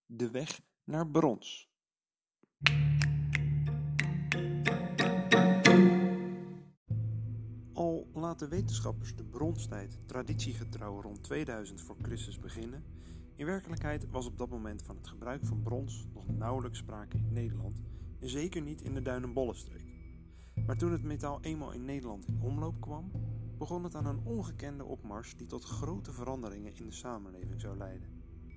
De weg naar brons. Al laten wetenschappers de bronstijd traditiegetrouw rond 2000 voor Christus beginnen, in werkelijkheid was op dat moment van het gebruik van brons nog nauwelijks sprake in Nederland en zeker niet in de Duin-en-Bollenstreek. Maar toen het metaal eenmaal in Nederland in omloop kwam, begon het aan een ongekende opmars die tot grote veranderingen in de samenleving zou leiden.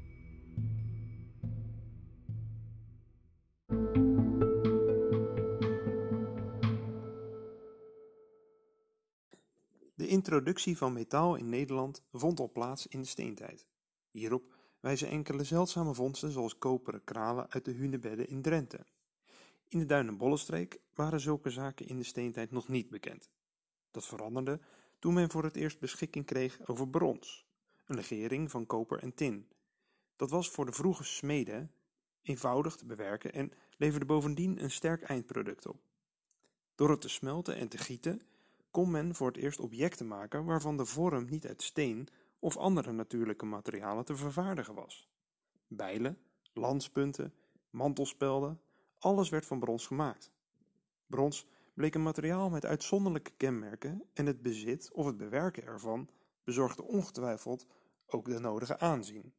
De introductie van metaal in Nederland vond al plaats in de steentijd. Hierop wijzen enkele zeldzame vondsten zoals koperen kralen uit de hunebedden in Drenthe. In de Duin-en-Bollenstreek waren zulke zaken in de steentijd nog niet bekend. Dat veranderde toen men voor het eerst beschikking kreeg over brons, een legering van koper en tin. Dat was voor de vroege smeden eenvoudig te bewerken en leverde bovendien een sterk eindproduct op. Door het te smelten en te gieten kon men voor het eerst objecten maken waarvan de vorm niet uit steen of andere natuurlijke materialen te vervaardigen was. Bijlen, lanspunten, mantelspelden, alles werd van brons gemaakt. Brons bleek een materiaal met uitzonderlijke kenmerken en het bezit of het bewerken ervan bezorgde ongetwijfeld ook de nodige aanzien.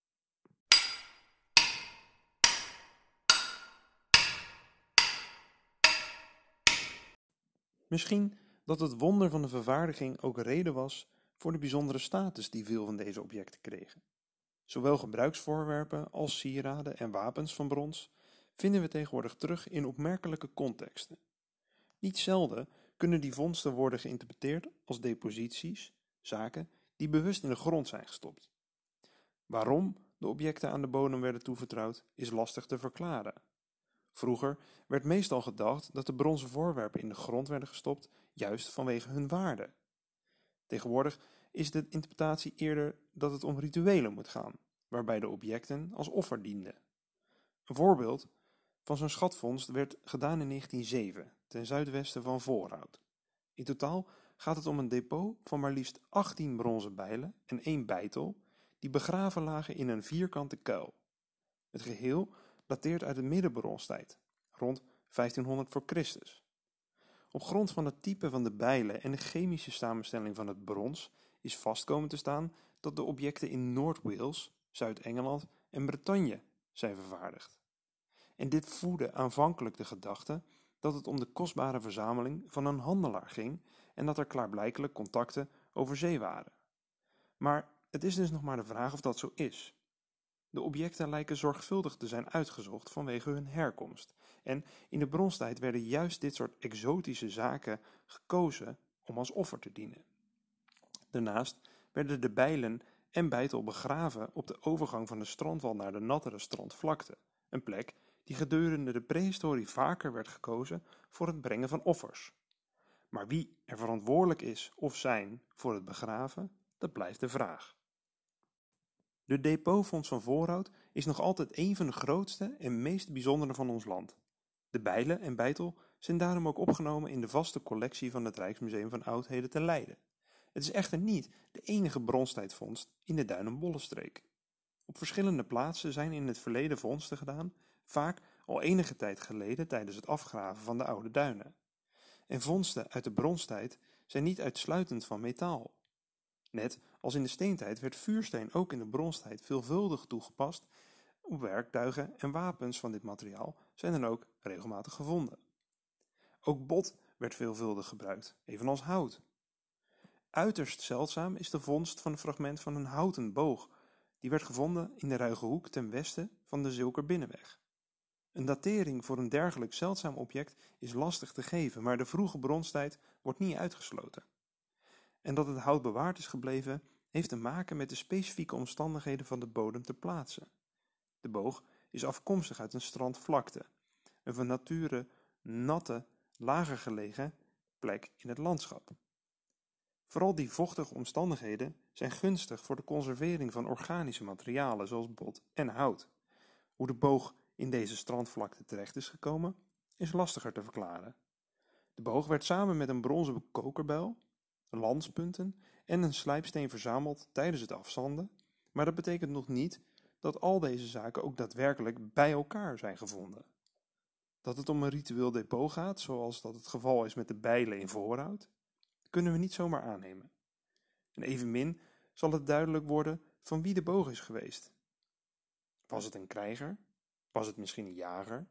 Misschien dat het wonder van de vervaardiging ook reden was voor de bijzondere status die veel van deze objecten kregen. Zowel gebruiksvoorwerpen als sieraden en wapens van brons vinden we tegenwoordig terug in opmerkelijke contexten. Niet zelden kunnen die vondsten worden geïnterpreteerd als deposities, zaken die bewust in de grond zijn gestopt. Waarom de objecten aan de bodem werden toevertrouwd is lastig te verklaren. Vroeger werd meestal gedacht dat de bronzen voorwerpen in de grond werden gestopt juist vanwege hun waarde. Tegenwoordig is de interpretatie eerder dat het om rituelen moet gaan, waarbij de objecten als offer dienden. Een voorbeeld van zo'n schatvondst werd gedaan in 1907 ten zuidwesten van Voorhout. In totaal gaat het om een depot van maar liefst 18 bronzen bijlen en 1 beitel die begraven lagen in een vierkante kuil. Het geheel dateert uit de middenbronstijd, rond 1500 voor Christus. Op grond van het type van de bijlen en de chemische samenstelling van het brons is vast komen te staan dat de objecten in Noord-Wales, Zuid-Engeland en Bretagne zijn vervaardigd. En dit voedde aanvankelijk de gedachte dat het om de kostbare verzameling van een handelaar ging en dat er klaarblijkelijk contacten over zee waren. Maar het is dus nog maar de vraag of dat zo is. De objecten lijken zorgvuldig te zijn uitgezocht vanwege hun herkomst. En in de bronstijd werden juist dit soort exotische zaken gekozen om als offer te dienen. Daarnaast werden de bijlen en beitel begraven op de overgang van de strandwal naar de nattere strandvlakte. Een plek die gedurende de prehistorie vaker werd gekozen voor het brengen van offers. Maar wie er verantwoordelijk is of zijn voor het begraven, dat blijft de vraag. De depotfonds van Voorhout is nog altijd een van de grootste en meest bijzondere van ons land. De bijlen en beitel zijn daarom ook opgenomen in de vaste collectie van het Rijksmuseum van Oudheden te Leiden. Het is echter niet de enige bronstijdvondst in de Duin-en-Bollenstreek. Op verschillende plaatsen zijn in het verleden vondsten gedaan, vaak al enige tijd geleden tijdens het afgraven van de oude duinen. En vondsten uit de bronstijd zijn niet uitsluitend van metaal. Net als in de steentijd werd vuursteen ook in de bronstijd veelvuldig toegepast op werktuigen en wapens van dit materiaal zijn dan ook regelmatig gevonden. Ook bot werd veelvuldig gebruikt, evenals hout. Uiterst zeldzaam is de vondst van een fragment van een houten boog, die werd gevonden in de Ruige Hoek ten westen van de Zilkerbinnenweg. Een datering voor een dergelijk zeldzaam object is lastig te geven, maar de vroege bronstijd wordt niet uitgesloten. En dat het hout bewaard is gebleven, heeft te maken met de specifieke omstandigheden van de bodem ter plaatse. De boog is afkomstig uit een strandvlakte, een van nature natte, lager gelegen plek in het landschap. Vooral die vochtige omstandigheden zijn gunstig voor de conservering van organische materialen zoals bot en hout. Hoe de boog in deze strandvlakte terecht is gekomen, is lastiger te verklaren. De boog werd samen met een bronzen kokerbijl, lanspunten en een slijpsteen verzameld tijdens het afzanden, maar dat betekent nog niet dat al deze zaken ook daadwerkelijk bij elkaar zijn gevonden. Dat het om een ritueel depot gaat, zoals dat het geval is met de bijlen in voorhout, kunnen we niet zomaar aannemen. En evenmin zal het duidelijk worden van wie de boog is geweest. Was het een krijger? Was het misschien een jager?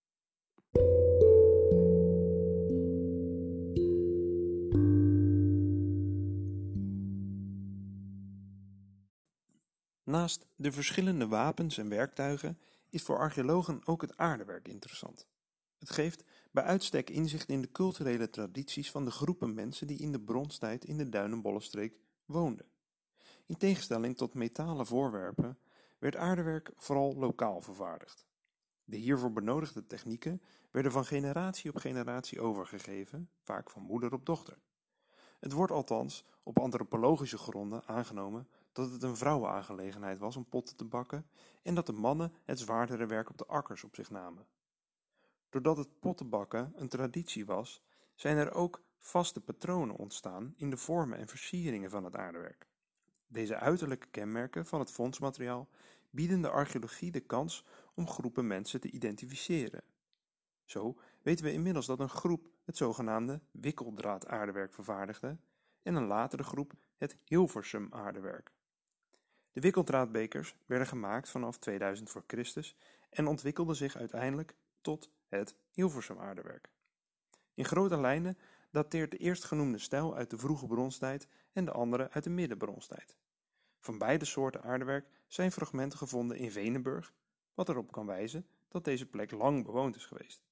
Naast de verschillende wapens en werktuigen is voor archeologen ook het aardewerk interessant. Het geeft bij uitstek inzicht in de culturele tradities van de groepen mensen die in de bronstijd in de Duinenbollenstreek woonden. In tegenstelling tot metalen voorwerpen werd aardewerk vooral lokaal vervaardigd. De hiervoor benodigde technieken werden van generatie op generatie overgegeven, vaak van moeder op dochter. Het wordt althans op antropologische gronden aangenomen dat het een vrouwenaangelegenheid was om potten te bakken en dat de mannen het zwaardere werk op de akkers op zich namen. Doordat het pottenbakken een traditie was, zijn er ook vaste patronen ontstaan in de vormen en versieringen van het aardewerk. Deze uiterlijke kenmerken van het fondsmateriaal bieden de archeologie de kans om groepen mensen te identificeren. Zo weten we inmiddels dat een groep het zogenaamde wikkeldraadaardewerk vervaardigde en een latere groep het Hilversum aardewerk. De wikkeldraadbekers werden gemaakt vanaf 2000 voor Christus en ontwikkelden zich uiteindelijk tot het Hilversum aardewerk. In grote lijnen dateert de eerstgenoemde stijl uit de vroege bronstijd en de andere uit de middenbronstijd. Van beide soorten aardewerk zijn fragmenten gevonden in Venenburg, wat erop kan wijzen dat deze plek lang bewoond is geweest.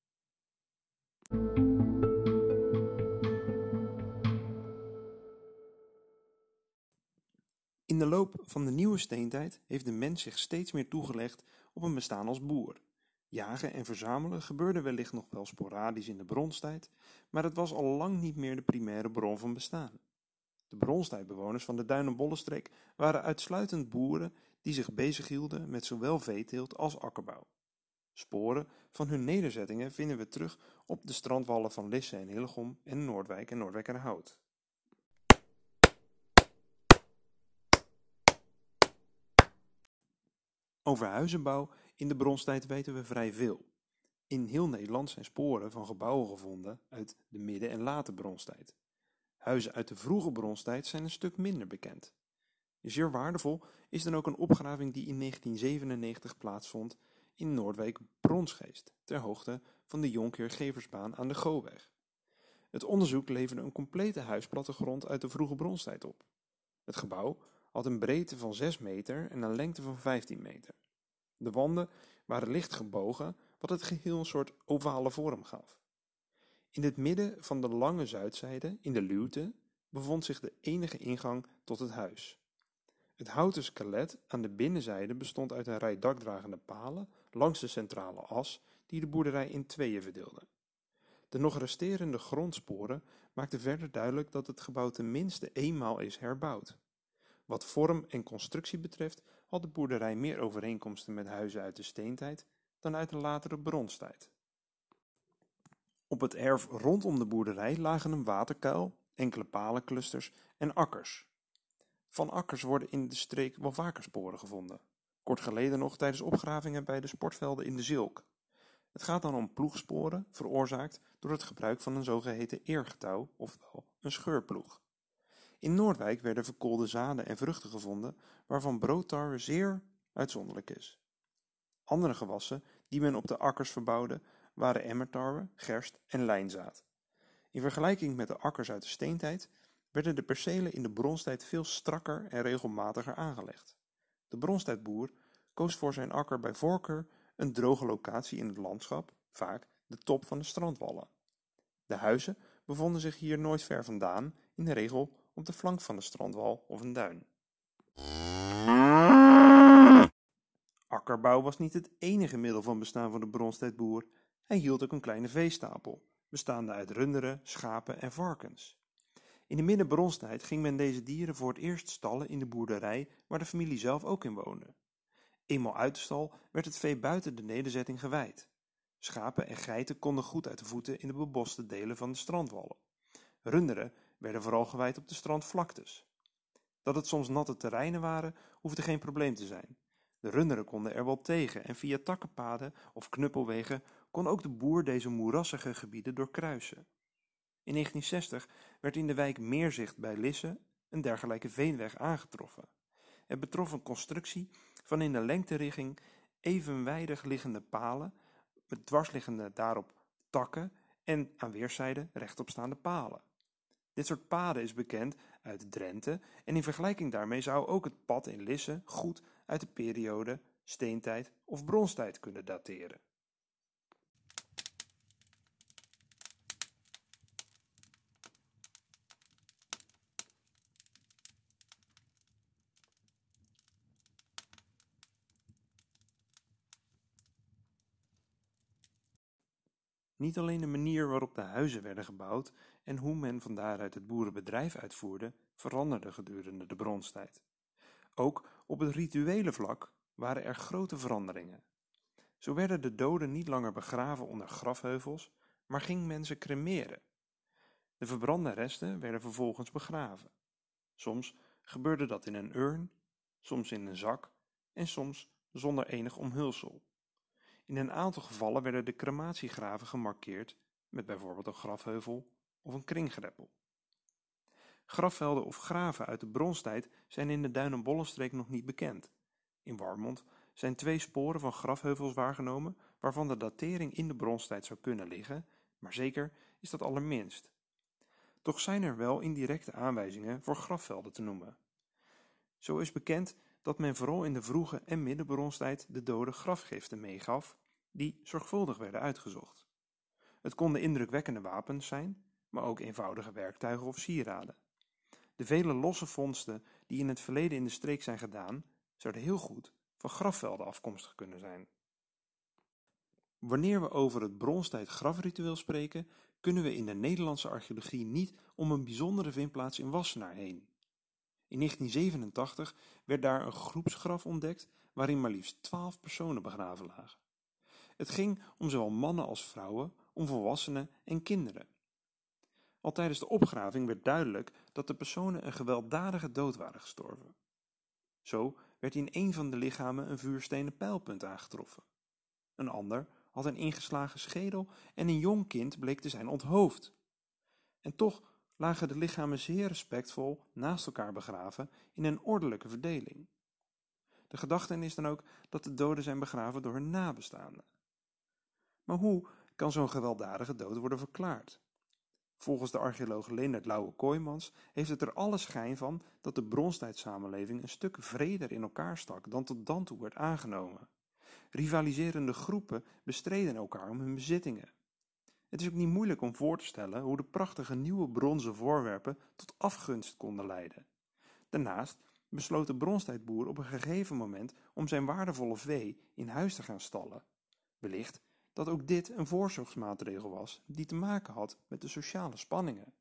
In de loop van de nieuwe steentijd heeft de mens zich steeds meer toegelegd op een bestaan als boer. Jagen en verzamelen gebeurde wellicht nog wel sporadisch in de bronstijd, maar het was al lang niet meer de primaire bron van bestaan. De bronstijdbewoners van de Duinenbollenstreek waren uitsluitend boeren die zich bezighielden met zowel veeteelt als akkerbouw. Sporen van hun nederzettingen vinden we terug op de strandwallen van Lisse en Hillegom en Noordwijk en Noordwijkerhout. Over huizenbouw in de bronstijd weten we vrij veel. In heel Nederland zijn sporen van gebouwen gevonden uit de midden- en late bronstijd. Huizen uit de vroege bronstijd zijn een stuk minder bekend. Zeer waardevol is dan ook een opgraving die in 1997 plaatsvond in Noordwijk-Bronsgeest, ter hoogte van de Jonkheer Geversbaan aan de Goweg. Het onderzoek leverde een complete huisplattegrond uit de vroege bronstijd op. Het gebouw had een breedte van 6 meter en een lengte van 15 meter. De wanden waren licht gebogen, wat het geheel een soort ovale vorm gaf. In het midden van de lange zuidzijde, in de luwte, bevond zich de enige ingang tot het huis. Het houten skelet aan de binnenzijde bestond uit een rij dakdragende palen langs de centrale as die de boerderij in tweeën verdeelde. De nog resterende grondsporen maakten verder duidelijk dat het gebouw tenminste eenmaal is herbouwd. Wat vorm en constructie betreft had de boerderij meer overeenkomsten met huizen uit de steentijd dan uit de latere bronstijd. Op het erf rondom de boerderij lagen een waterkuil, enkele palenclusters en akkers. Van akkers worden in de streek wel vaker sporen gevonden. Kort geleden nog tijdens opgravingen bij de sportvelden in de Zilk. Het gaat dan om ploegsporen, veroorzaakt door het gebruik van een zogeheten eergetouw, oftewel een scheurploeg. In Noordwijk werden verkoolde zaden en vruchten gevonden, waarvan broodtarwe zeer uitzonderlijk is. Andere gewassen die men op de akkers verbouwde, waren emmertarwe, gerst en lijnzaad. In vergelijking met de akkers uit de steentijd werden de percelen in de bronstijd veel strakker en regelmatiger aangelegd. De bronstijdboer koos voor zijn akker bij voorkeur een droge locatie in het landschap, vaak de top van de strandwallen. De huizen bevonden zich hier nooit ver vandaan, in de regel op de flank van de strandwal of een duin. Akkerbouw was niet het enige middel van bestaan van de bronstijdboer. Hij hield ook een kleine veestapel, bestaande uit runderen, schapen en varkens. In de middenbronstijd ging men deze dieren voor het eerst stallen in de boerderij waar de familie zelf ook in woonde. Eenmaal uit de stal werd het vee buiten de nederzetting geweid. Schapen en geiten konden goed uit de voeten in de beboste delen van de strandwallen. Runderen werden vooral geweid op de strandvlaktes. Dat het soms natte terreinen waren, hoefde geen probleem te zijn. De runderen konden er wel tegen en via takkenpaden of knuppelwegen kon ook de boer deze moerassige gebieden doorkruisen. In 1960 werd in de wijk Meerzicht bij Lisse een dergelijke veenweg aangetroffen. Het betrof een constructie van in de lengterichting evenwijdig liggende palen met dwarsliggende daarop takken en aan weerszijden rechtopstaande palen. Dit soort paden is bekend uit Drenthe en in vergelijking daarmee zou ook het pad in Lisse goed uit de periode steentijd of bronstijd kunnen dateren. Niet alleen de manier waarop de huizen werden gebouwd en hoe men van daaruit het boerenbedrijf uitvoerde, veranderde gedurende de bronstijd. Ook op het rituele vlak waren er grote veranderingen. Zo werden de doden niet langer begraven onder grafheuvels, maar ging men ze cremeren. De verbrande resten werden vervolgens begraven. Soms gebeurde dat in een urn, soms in een zak en soms zonder enig omhulsel. In een aantal gevallen werden de crematiegraven gemarkeerd met bijvoorbeeld een grafheuvel of een kringgreppel. Grafvelden of graven uit de bronstijd zijn in de Duin-en-Bollenstreek nog niet bekend. In Warmond zijn 2 sporen van grafheuvels waargenomen waarvan de datering in de bronstijd zou kunnen liggen, maar zeker is dat allerminst. Toch zijn er wel indirecte aanwijzingen voor grafvelden te noemen. Zo is bekend dat men vooral in de vroege en middenbronstijd de doden grafgiften meegaf, die zorgvuldig werden uitgezocht. Het konden indrukwekkende wapens zijn, maar ook eenvoudige werktuigen of sieraden. De vele losse vondsten die in het verleden in de streek zijn gedaan, zouden heel goed van grafvelden afkomstig kunnen zijn. Wanneer we over het bronstijd grafritueel spreken, kunnen we in de Nederlandse archeologie niet om een bijzondere vindplaats in Wassenaar heen. In 1987 werd daar een groepsgraf ontdekt waarin maar liefst 12 personen begraven lagen. Het ging om zowel mannen als vrouwen, om volwassenen en kinderen. Al tijdens de opgraving werd duidelijk dat de personen een gewelddadige dood waren gestorven. Zo werd in een van de lichamen een vuurstenen pijlpunt aangetroffen. Een ander had een ingeslagen schedel en een jong kind bleek te zijn onthoofd. En toch lagen de lichamen zeer respectvol naast elkaar begraven in een ordelijke verdeling. De gedachte is dan ook dat de doden zijn begraven door hun nabestaanden. Maar hoe kan zo'n gewelddadige dood worden verklaard? Volgens de archeoloog Leendert Lauwe-Kooijmans heeft het er alle schijn van dat de bronstijdsamenleving een stuk vreder in elkaar stak dan tot dan toe werd aangenomen. Rivaliserende groepen bestreden elkaar om hun bezittingen. Het is ook niet moeilijk om voor te stellen hoe de prachtige nieuwe bronzen voorwerpen tot afgunst konden leiden. Daarnaast besloot de bronstijdboer op een gegeven moment om zijn waardevolle vee in huis te gaan stallen. Wellicht dat ook dit een voorzorgsmaatregel was die te maken had met de sociale spanningen.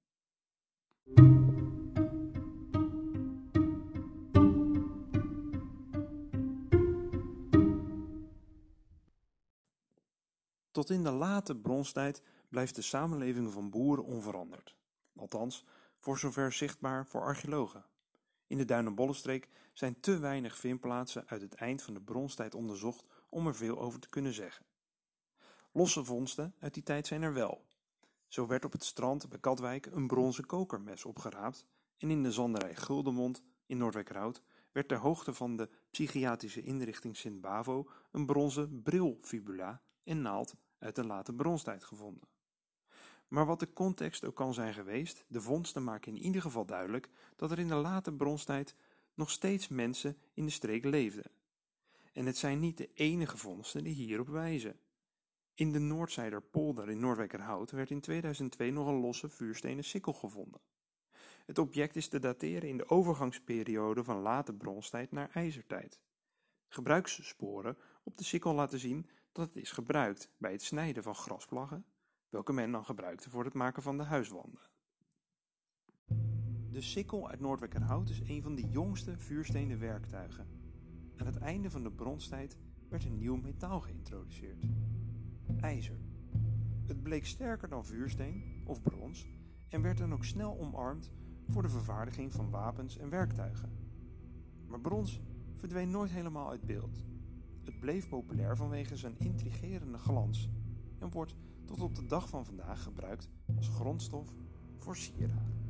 Tot in de late bronstijd blijft de samenleving van boeren onveranderd. Althans, voor zover zichtbaar voor archeologen. In de Duin-en-Bollenstreek zijn te weinig vindplaatsen uit het eind van de bronstijd onderzocht om er veel over te kunnen zeggen. Losse vondsten uit die tijd zijn er wel. Zo werd op het strand bij Katwijk een bronzen kokermes opgeraapt en in de zanderij Guldemond in Noordwijkerhout werd ter hoogte van de psychiatrische inrichting Sint-Bavo een bronzen brilfibula en naald uit de late bronstijd gevonden. Maar wat de context ook kan zijn geweest, de vondsten maken in ieder geval duidelijk dat er in de late bronstijd nog steeds mensen in de streek leefden. En het zijn niet de enige vondsten die hierop wijzen. In de Noordzijderpolder in Noordwijkerhout werd in 2002 nog een losse vuurstenen sikkel gevonden. Het object is te dateren in de overgangsperiode van late bronstijd naar ijzertijd. Gebruikssporen op de sikkel laten zien dat het is gebruikt bij het snijden van grasplaggen, welke men dan gebruikte voor het maken van de huiswanden. De sikkel uit Noordwijkerhout is een van de jongste vuurstenen werktuigen. Aan het einde van de bronstijd werd een nieuw metaal geïntroduceerd: ijzer. Het bleek sterker dan vuursteen of brons en werd dan ook snel omarmd voor de vervaardiging van wapens en werktuigen. Maar brons verdween nooit helemaal uit beeld. Het bleef populair vanwege zijn intrigerende glans en wordt tot op de dag van vandaag gebruikt als grondstof voor sieraden.